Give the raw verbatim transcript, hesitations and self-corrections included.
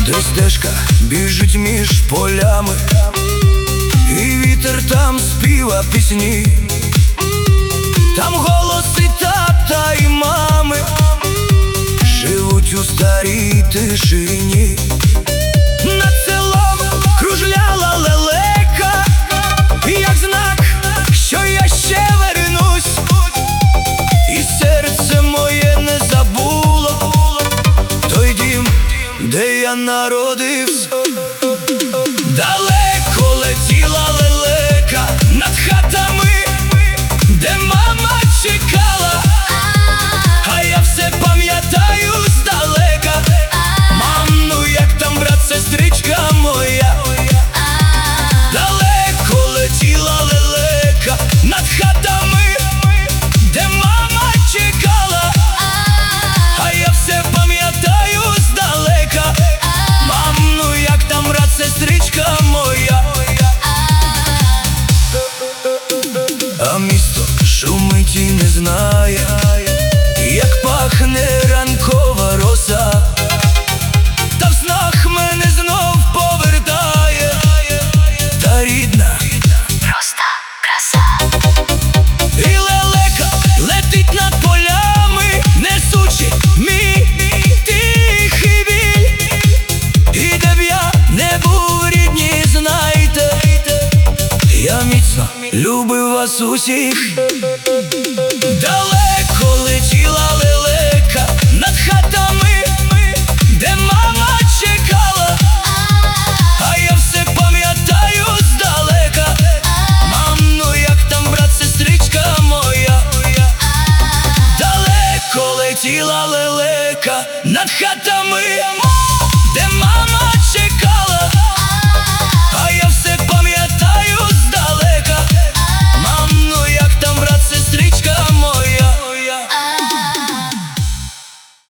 де стежка біжить між полями, і вітер там співа пісні. Там голоси тата і мами живуть у старій тишині. Над селом кружляла лелека, як знак, що я ще вернусь, і серце моє не забуло той дім, де я народився. Далеко летіла лелека над хатами, де мама чекала, а я все пам'ятаю здалека. Мам, ну як там, брат, сестричка моя? Далеко летіла лелека над хатами, де мама чекала, а я все пам'ятаю здалека. Мам, ну як там, брат, сестричка моя? А місто шумить і не знає, як пахне ранкова роса, та в снах мене знов повертає та рідна Просто краса. і лелека летить над полями, несучи мій тихий біль. І де б я не був, рідні, знайте, я міцно любив вас усіх. Далеко летіла лелека над хатами, де мама чекала, а я все пам'ятаю здалека. Мам, ну як там, брат, сестричка моя? Далеко летіла лелека над хатами, де мама чекала,